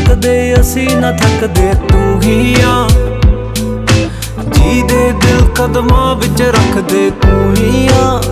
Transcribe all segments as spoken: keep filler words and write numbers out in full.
ਤੱਕਦੇ ਅਸੀਂ ਨਾ ਥੱਕਦੇ ਤੂੰ ਹੀ ਆ। ਜਿਹਦੇ ਦਿਲ ਕਦਮਾਂ ਵਿੱਚ ਰੱਖਦੇ ਤੂੰ ਹੀ ਆ।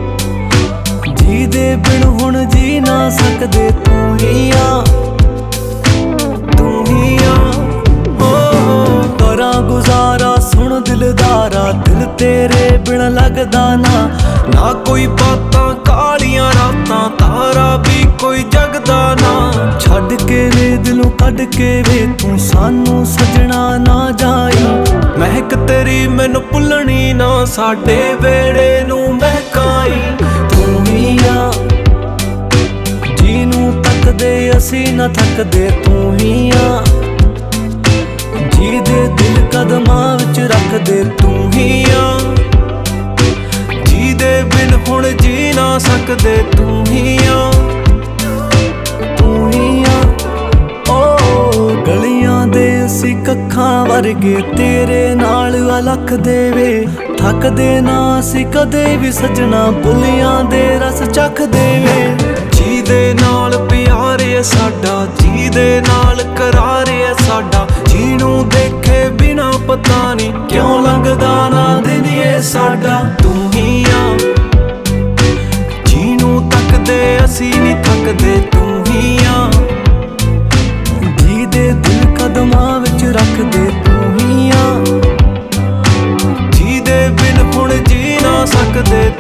ਜਿਹਦੇ ਬਿਨ ਹੁਣ ਜੀ ਨਾ ਸਕਦੇ ਤੂੰ ਹੀ ਆ। ਤੂੰ ਹੀ ਆ ਹੋ ਕਰਾਂ ਗੁਜ਼ਾਰਾ ਸੁਣ ਦਿਲਦਾਰਾ ਦਿਲ ਤੇਰੇ ਬਿਨ ਲੱਗਦਾ ਨਾ। ਨਾ ਕੋਈ ਬਾਤਾਂ ਕਾਲੀਆਂ ਰਾਤਾਂ ਤਾਰਾ ਵੀ ਕੋਈ ਜਗਦਾ ਨਾ। ਛੱਡ ਕੇ ਵੇ ਦਿਲੋਂ ਕੱਢ ਕੇ ਵੇ ਤੂੰ ਸਾਨੂੰ ਸਜਣਾ ਨਾ ਜਾਈ। ਮਹਿਕ ਤੇਰੀ ਮੈਨੂੰ ਭੁੱਲਣੀ ਨਾ ਸਾਡੇ ਵੇੜੇ ਨੂੰ ਮਹਿਕਾਈ। ਤੂੰ ਹੀ ਆ ਜਿਹਨੂੰ ਤੱਕਦੇ ਅਸੀਂ ਨਾ ਥੱਕਦੇ ਤੂੰ ਹੀ ਆ। ਜਿਹਦੇ ਦਿਲ ਕਦਮਾਂ ਵਿੱਚ ਰੱਖਦੇ ਤੂੰ ਹੀ ਆ। ਜਿਹਦੇ ਬਿਨ ਹੁਣ ਜੀ ਨਾ ਸਕਦੇ ਤੂੰ ਹੀ ਆ। ਤੂੰ ਹੀ ਆ ਓ ਗਲੀਆਂ ਦੇ ਅਸੀਂ ਕੱਖਾਂ ਵਰਗੇ ਤੇਰੇ ਨਾਲ ਅਲੱਖ ਦੇਵੇ। ਥੱਕਦੇ ਨਾ ਅਸੀਂ ਕਦੇ ਵੀ ਸਜਣਾ ਬੁੱਲਿਆਂ ਦੇ ਰਸ ਚੱਖ ਦੇਵੇ। ਜਿਹਦੇ ਨਾਲ ਪਿਆਰ ਏ ਸਾਡਾ ਜਿਹਦੇ ਨਾਲ ਕਰਾਰ ਏ ਸਾਡਾ। ਜਿਹਨੂੰ ਦੇਖੇ ਬਿਨਾ ਪਤਾ ਨਹੀਂ ਕਿਉਂ ਲੰਘਦਾ ਨਾ ਦਿਨ ਏ ਸਾਡਾ। ਤੂੰ ਹੀ ਆ ਜਿਹਨੂੰ ਤੱਕਦੇ ਅਸੀਂ ਨਹੀਂ ਥੱਕਦੇ ਤੂੰ ਹੀ ਆ। ਜਿਹਦੇ ਦਿਲ ਕਦਮਾਂ ਵਿੱਚ ਰੱਖਦੇ ਤੂੰ ਹੀ ਆ। ਜਿਹਦੇ ਬਿਨ ਹੁਣ ਜੀ ਨਾ ਸਕਦੇ